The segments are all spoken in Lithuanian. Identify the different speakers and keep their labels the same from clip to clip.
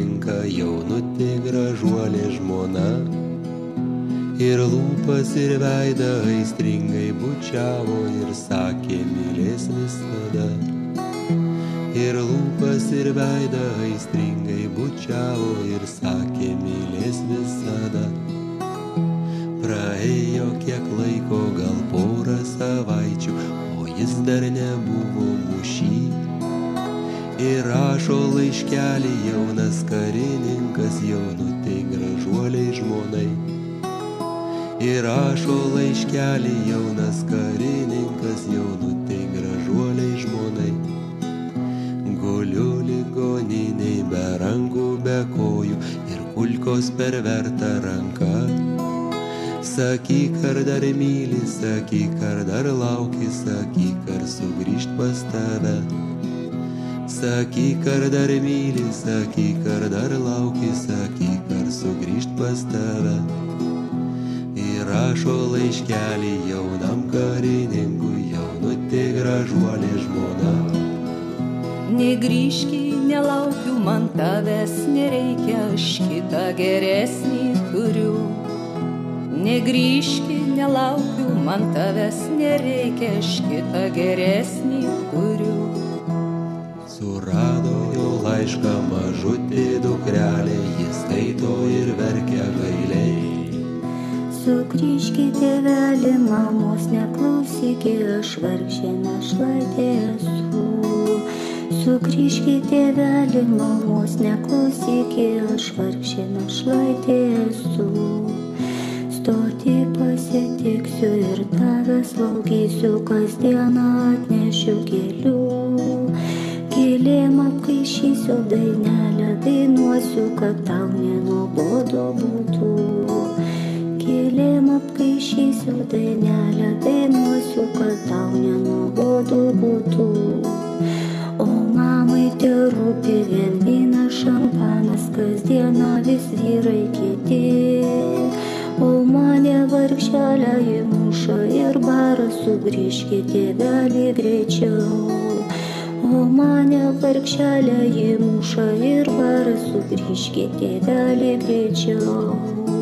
Speaker 1: rinka jaunutė gražuolė žmona. Ir lūpas ir veidą aistringai bučiavo ir sakė mylės visada. Ir lūpas ir veidą aistringai bučiavo ir sakė mylės visada. Praėjo kiek laiko, gal porą savaičių, o jis dar nebuvo mūšy. Ir rašo laiškelį jaunas karininkas jaunutei gražuoliai žmonai. Ir rašo laiškelį jaunas karininkas jaunutei gražuoliai žmonai. Guliu ligoninėj be rankų, be kojų ir kulkos perverta ranka. Sakyk, ar dar myli, sakyk, ar dar lauki, sakyk, ar sugrįžt pas tave. Sakyk, ar dar myli, sakyk, ar dar lauki, sakyk, ar sugrįžt pas tave. Įrašo laiškelį jaunam karininkui jaunutė gražuolė žmona.
Speaker 2: Negrįžki, nelaukiu, man tavęs nereikia, aš kitą geresnį turiu. Negrįžki, nelaukiu, man tavęs nereikia, aš kitą geresnį turiu.
Speaker 1: Surado jo laišką mažutė dukrelė, jis skaito ir verkia gailiai.
Speaker 3: Sugrįžki, tėveli, mamos neklausyki, aš vargšė našlaitė esu. Sugrįžki, tėveli, mamos neklausyki, aš vargšė našlaitė esu. Stotį pasitiksiu ir tave slaugysiu, kasdieną atnešiu gėlių. Gėlėm apkaišysiu dainelę, dainuosiu, kad tau nenuobodu būtų. Gėlėm apkaišysiu dainelę, dainuosiu, kad tau nenuobodu būtų. O mamai terūpi vien vynas, šampanas, kasdieną vis vyrai kiti. O mane vargšelę įmuša ir bara, sugrįžki, tėveli, greičiau. O mane vargšelę įmuša ir bara, sugrįžki, tėveli, greičiau.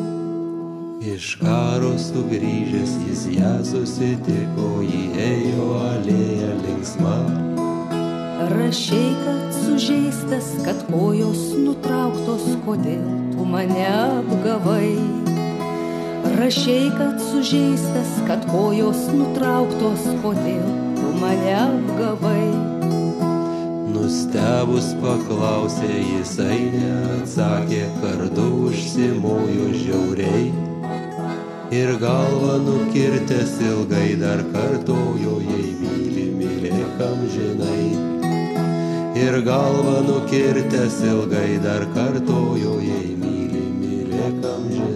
Speaker 1: Iš karo sugrįžęs jis ją susitiko, ji ėjo alėja linksma.
Speaker 2: Rašei, kad sužeistas, kad kojos nutrauktos, kodėl tu mane apgavai. Rašei, kad sužeistas, kad kojos nutrauktos, kodėl tu mane apgavai.
Speaker 1: Nustebus paklausė, jisai neatsakė, kardu užsimojo žiauriai. Ir galvą nukirtęs ilgai dar kartojo, jei myli, mylėk amžinai. Ir galvą nukirtęs ilgai dar kartojo, jei myli, mylėk amžinai.